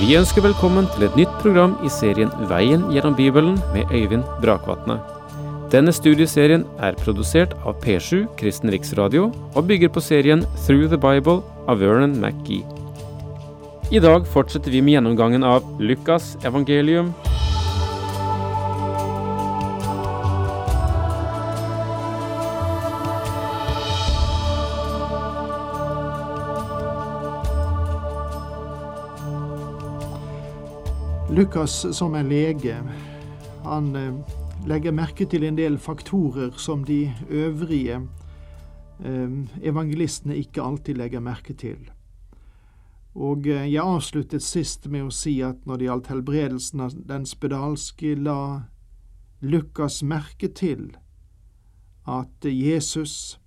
Vi ønsker velkommen til et nytt program i serien Veien gjennom Bibelen med Øyvind Brakvatne. Denne studieserien produsert av P7 Kristen Riksradio og bygger på serien Through the Bible av Vernon McGee. I dag fortsetter vi med gjennomgangen av Lukas evangelium. Lukas som lege, han legger merke til en del faktorer som de øvrige evangelistene ikke alltid legger merke til. Og jeg avsluttet sist med å si at når det gjaldt helbredelsen av den spedalske, la Lukas merke til at Jesus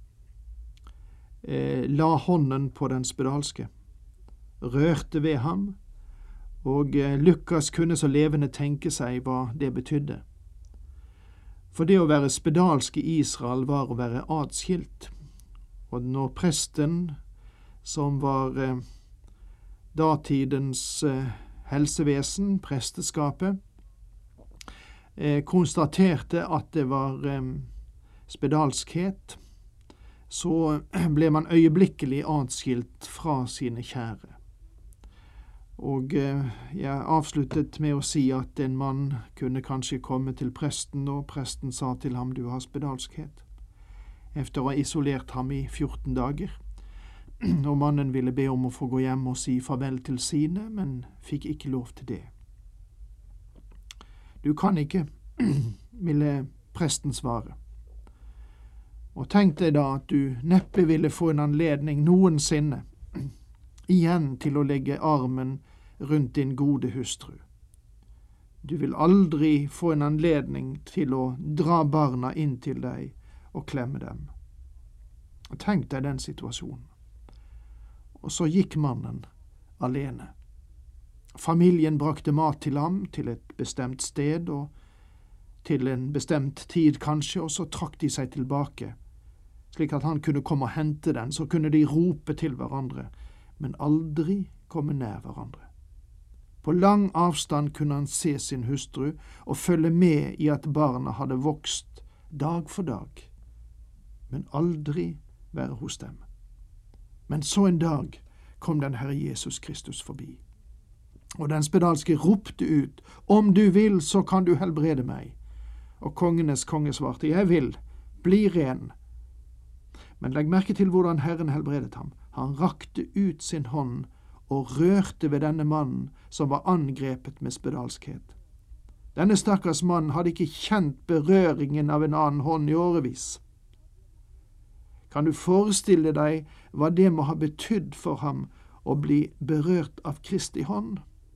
la hånden på den spedalske, rørte ved ham, og Lukas kunne så levende tenke seg hva det betydde. For det å være spedalsk i Israel var å være adskilt, og når presten, som var datidens helsevesen, presteskapet, konstaterte at det var spedalskhet, så ble man øyeblikkelig adskilt fra sine kjære. Og jeg avsluttet med å si at en mann kunne kanskje komme til presten, og presten sa til ham, du har spedalskhet, efter å ha isolert ham i 14 dager. Og mannen ville be om å få gå hjem og si farvel til sine, men fikk ikke lov til det. Du kan ikke, ville presten svare. Og tenk deg da at du neppe ville få en anledning noensinne igjen til å legge armen rundt din gode hustru. Du vil aldri få en anledning til å dra barna inn til deg og klemme dem. Tenk deg den situasjonen. Og så gikk mannen alene. Familien brakte mat til ham til et bestemt sted og til en bestemt tid kanskje, og så trakk de seg tilbake, slik at han kunne komme og hente den, så kunne de rope til hverandre, men aldri komme nær hverandre. På lang avstand kunne han se sin hustru og følge med i at barna hadde vokst dag for dag, men aldri være hos dem. Men så en dag kom den Herre Jesus Kristus forbi, og den spedalske ropte ut, om du vil, så kan du helbrede meg. Og kongenes konge svarte, jeg vil, bli ren. Men legg merke til hvordan Herren helbredet ham. Han rakte ut sin hånd og rørte ved denne mannen som var angrepet med spedalskhet. Denne stakkars mann hadde ikke kjent berøringen av en annen hånd i årevis. Kan du forestille deg hva det må ha betydd for ham å bli berørt av Kristi hånd?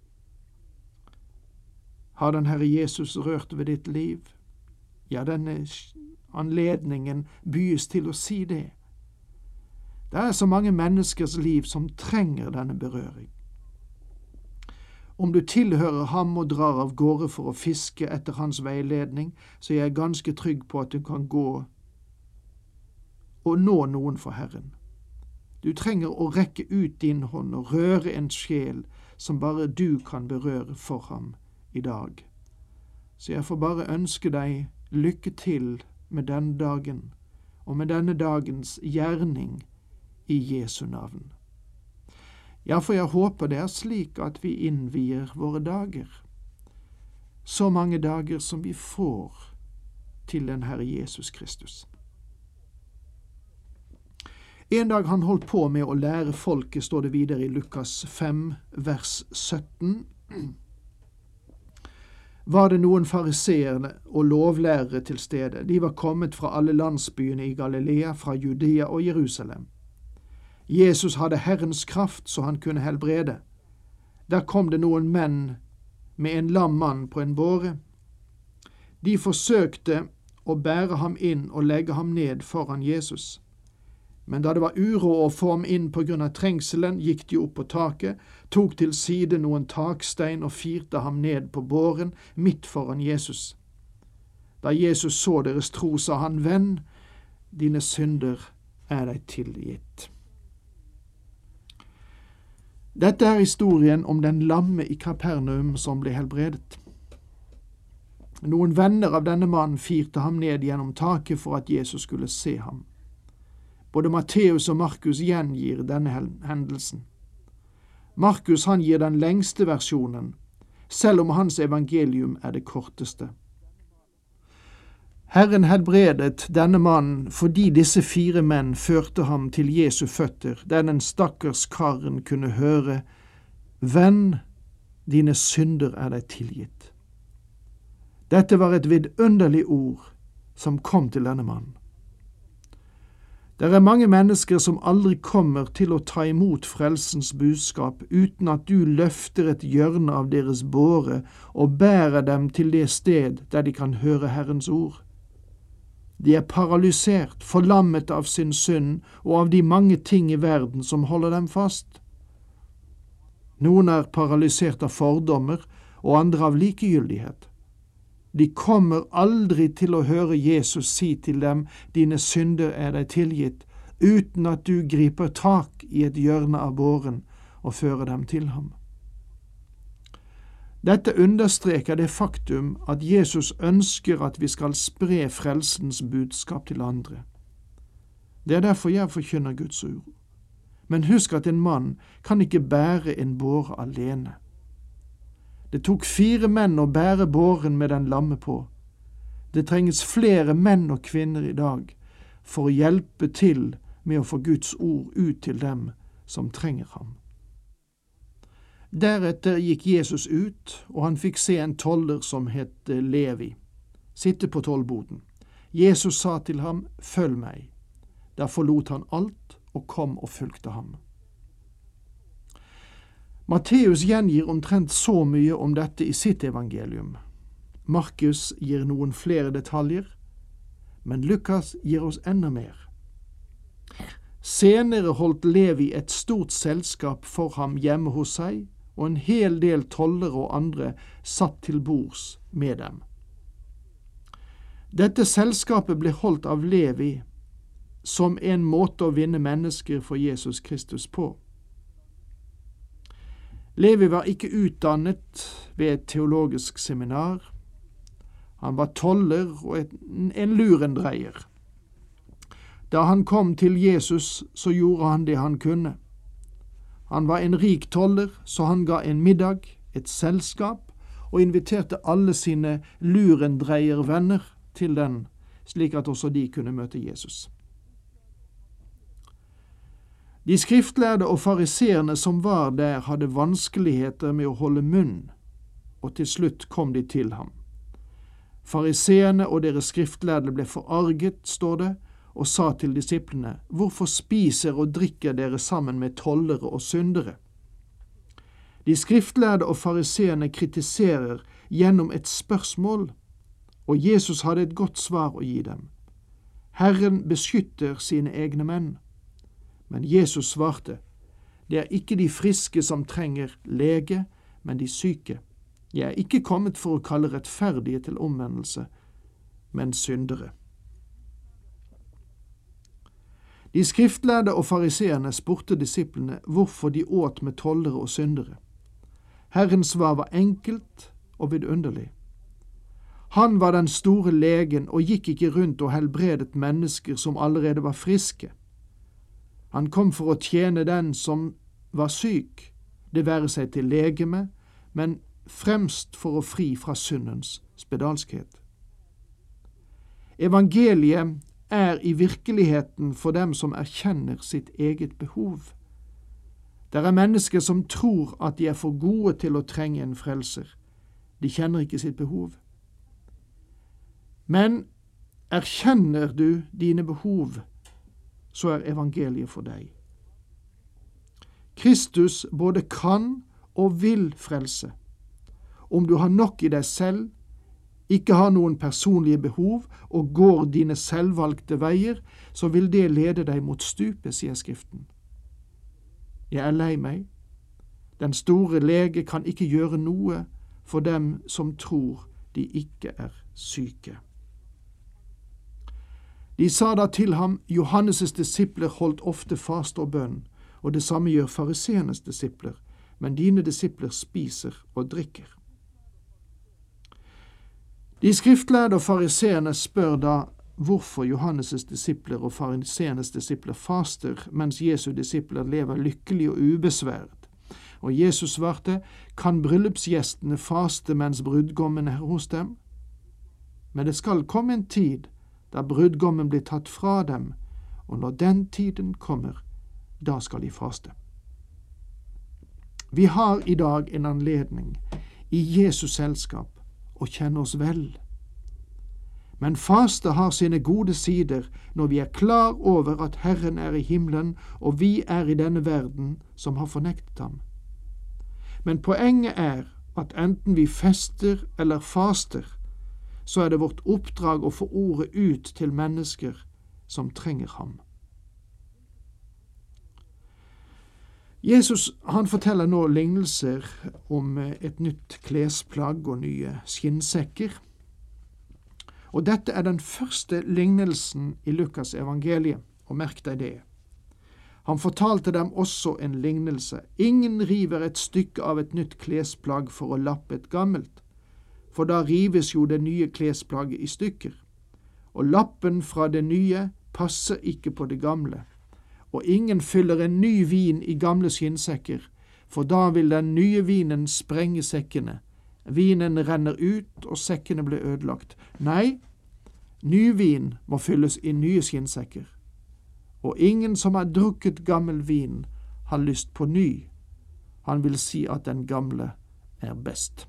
Har den Herre Jesus rørt ved ditt liv? Ja, denne anledningen byes til å si det. Det er så mange menneskers liv som trenger denne berøring. Om du tilhører ham og drar av gårde for å fiske etter hans veiledning, så er jeg ganske trygg på at du kan gå og nå noen for Herren. Du trenger å rekke ut din hånd og røre en sjel som bare du kan berøre for ham i dag. Så jeg får bare ønske deg lykke til med denne dagen og med denne dagens gjerning i Jesu navn. Ja, for jeg håper det er slik at vi innvier våre dager, så mange dager som vi får til den Herre Jesus Kristus. En dag han holdt på med å lære folket, står det videre i Lukas 5, vers 17, var det noen fariseere og lovlærere til stede. De var kommet fra alle landsbyene i Galilea, fra Judea og Jerusalem. Jesus hadde Herrens kraft, så han kunne helbrede. Der kom det noen menn med en lam mann på en båre. De forsøkte å bære ham inn og legge ham ned foran Jesus. Men da det var uråd å få ham inn på grunn av trengselen, gikk de opp på taket, tok til side noen takstein og firte ham ned på båren midt foran Jesus. Da Jesus så deres tro, sa han, venn, dine synder er deg tilgitt. Dette er historien om den lamme i Kapernaum som ble helbredet. Noen venner av denne mannen firte ham ned gjennom taket for at Jesus skulle se ham. Både Matteus og Markus gjengir denne hendelsen. Markus han gir den lengste versjonen, selv om hans evangelium er det korteste. Herren helbredet denne mannen fordi disse 4 menn førte ham til Jesu føtter, der den stakkars karen kunne høre: «Venn, dine synder er deg tilgitt.» Dette var et vidunderlig ord som kom til denne mannen. Det er mange mennesker som aldri kommer til å ta imot frelsens budskap uten at du løfter et hjørne av deres båre og bærer dem til det sted der de kan høre Herrens ord. De er paralysert, forlammet av sin synd og av de mange ting i verden som holder dem fast. Noen er paralysert av fordommer og andre av likegyldighet. De kommer aldri til å høre Jesus si til dem: «Dine synder er deg tilgitt», uten at du griper tak i et hjørne av båren og fører dem til ham. Dette understreker det faktum at Jesus ønsker at vi skal spre frelsens budskap til andre. Det er derfor jeg forkynner Guds ord. Men husk at en mann kan ikke bære en båre alene. Det tok 4 menn å bære båren med den lamme på. Det trenges flere menn og kvinner i dag for å hjelpe til med å få Guds ord ut til dem som trenger ham. Deretter gikk Jesus ut, og han fikk se en toller som het Levi, sitte på tollboden. Jesus sa til ham: «Følg meg». Da forlot han alt og kom og fulgte ham. Matteus gjengir omtrent så mye om dette i sitt evangelium. Markus gir noen flere detaljer, men Lukas gir oss enda mer. Senere holdt Levi et stort selskap for ham hjemme hos seg, og en hel del tollere og andre satt til bords med dem. Dette selskapet ble holdt av Levi som en måte å vinne mennesker for Jesus Kristus på. Levi var ikke utdannet ved et teologisk seminar. Han var toller og en lurendreier. Da han kom til Jesus, så gjorde han det han kunne. Han var en rik toller, så han ga en middag, et selskap, og inviterte alle sine lurendreiervenner til den, slik at også de kunne møte Jesus. De skriftlærde og fariseerne som var der, hadde vanskeligheter med å holde munn, og til slutt kom de til ham. Fariseerne og deres skriftlærde ble forarget, står det, og sa til disiplene: «Hvorfor spiser og drikker dere sammen med tollere og syndere?» De skriftlærde og fariseerne kritiserer gjennom et spørsmål, og Jesus hadde et godt svar å gi dem. Herren beskytter sine egne menn. Men Jesus svarte: «Det er ikke de friske som trenger lege, men de syke. Jeg er ikke kommet for å kalle rettferdige til omvendelse, men syndere.» De skriftlærde og fariseerne spurte disiplene hvorfor de åt med tollere og syndere. Herrens svar var enkelt og vidunderlig. Han var den store legen og gikk ikke rundt og helbredet mennesker som allerede var friske. Han kom for å tjene den som var syk, det være seg til legeme, men fremst for å fri fra syndens spedalskhet. Evangeliet er i virkeligheten for dem som erkjenner sitt eget behov. Det er mennesker som tror at de er for gode til å trenge en frelser. De kjenner ikke sitt behov. Men erkjenner du dine behov, så er evangeliet for deg. Kristus både kan og vil frelse. Om du har nok i deg selv, ikke har noen personlige behov og går dine selvvalgte veier, så vil det lede deg mot stupet, sier Skriften. Jeg er lei meg. Den store lege kan ikke gjøre noe for dem som tror de ikke er syke. De sa da til ham: Johannes' disipler holdt ofte fast og bønn, og det samme gjør fariseernes disipler, men dine disipler spiser og drikker. De skriftlærde og fariseerne spør da hvorfor Johannes' disipler og fariseernes disipler faster, mens Jesu disipler lever lykkelig og ubesværet. Og Jesus svarte, kan bryllupsgjestene faste mens brudgommen er hos dem? Men det skal komme en tid da brudgommen blir tatt fra dem, og når den tiden kommer, da skal de faste. Vi har i dag en anledning i Jesus selskap å kjenne oss vel. Men faste har sine gode sider når vi er klar over at Herren er i himmelen, og vi er i denne verden som har fornektet ham. Men poenget er at enten vi fester eller faster, så er det vårt oppdrag å få ordet ut til mennesker som trenger ham. Jesus han forteller nå lignelser om et nytt klesplagg og nye skinnsekker. Og dette er den første lignelsen i Lukas evangeliet, og merk deg det. Han fortalte dem også en lignelse. Ingen river et stykke av et nytt klesplagg for å lappe et gammelt, for da rives jo det nye klesplagget i stykker. Og lappen fra det nye passer ikke på det gamle. Og ingen fyller en ny vin i gamle skinnsekker, for da vil den nye vinen sprenge sekkene. Vinen renner ut, og sekkene blir ødelagt. Nei, ny vin må fylles i nye skinnsekker. Og ingen som har drukket gammel vin har lyst på ny. Han vil si at den gamle er best.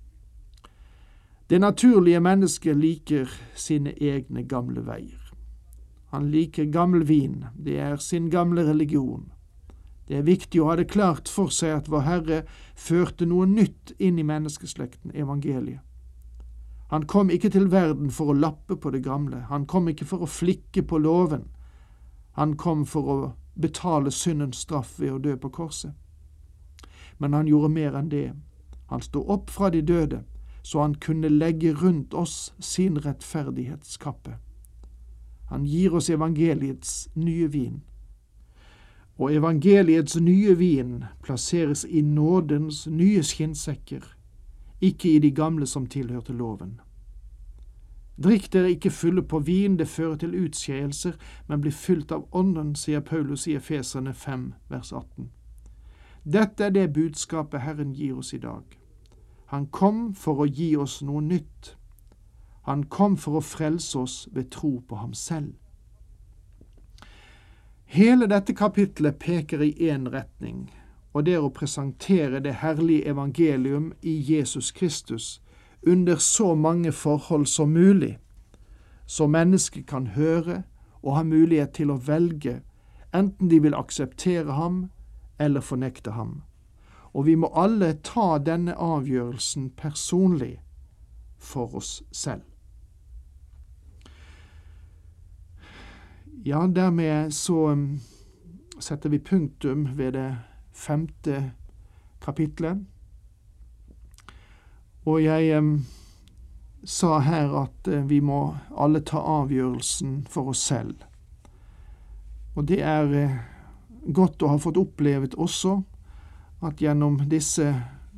Det naturlige mennesket liker sine egne gamle veier. Han liker gammel vin, det er sin gamle religion. Det er viktig å ha det klart for seg at vår Herre førte noe nytt inn i menneskeslekten, evangeliet. Han kom ikke til verden for å lappe på det gamle, han kom ikke for å flikke på loven. Han kom for å betale syndens straff ved å dø på korset. Men han gjorde mer enn det. Han stod opp fra de døde, så han kunne legge rundt oss sin rettferdighetskappe. Han gir oss evangeliets nye vin. Og evangeliets nye vin plasseres i nådens nye skinnsekker, ikke i de gamle som tilhørte loven. Drikk dere ikke fulle på vin, det fører til utskeielser, men blir fylt av ånden, sier Paulus i Efeserne 5, vers 18. Dette er det budskapet Herren gir oss i dag. Han kom for å gi oss noe nytt. Han kom for å frelse oss ved tro på ham selv. Hele dette kapitlet peker i en retning, og det er å presentere det herlige evangelium i Jesus Kristus under så mange forhold som mulig, så mennesket kan høre og ha mulighet til å velge, enten de vil akseptere ham eller fornekte ham. Og vi må alle ta denne avgjørelsen personlig for oss selv. Ja, dermed så setter vi punktum ved det 5. kapitlet. Og jeg sa her at vi må alle ta avgjørelsen for oss selv. Og det er godt å ha fått opplevet også at gjennom disse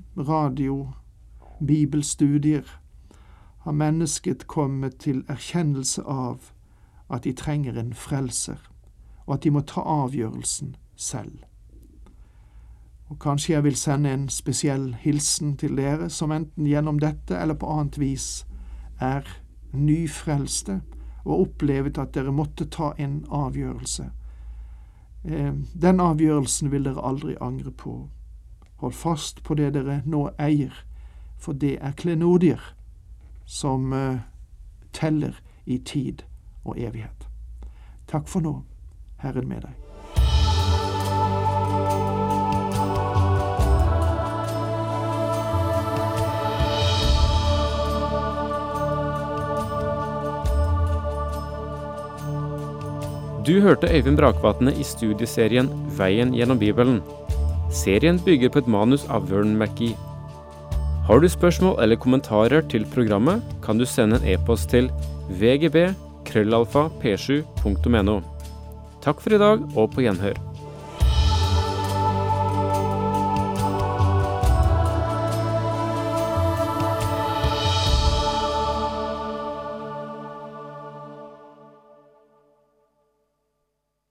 radio-bibelstudier har mennesket kommet til erkjennelse av at de trenger en frelser, og at de må ta avgjørelsen selv. Og kanskje jeg vil sende en spesiell hilsen til dere, som enten gjennom dette eller på annet vis er nyfrelste, og opplevet at dere måtte ta en avgjørelse. Den avgjørelsen vil dere aldri angre på. Hold fast på det dere nå eier, for det er klenodier som teller i tid og evighet. Takk for nå, Herren med deg. Du hørte Øyvind Brakvatne i studieserien Veien gjennom Bibelen. Serien bygger på et manus av Vern McGee. Har du spørsmål eller kommentarer til programmet, kan du sende en e-post til vgb@p7.no. Takk for i dag, og på gjenhør.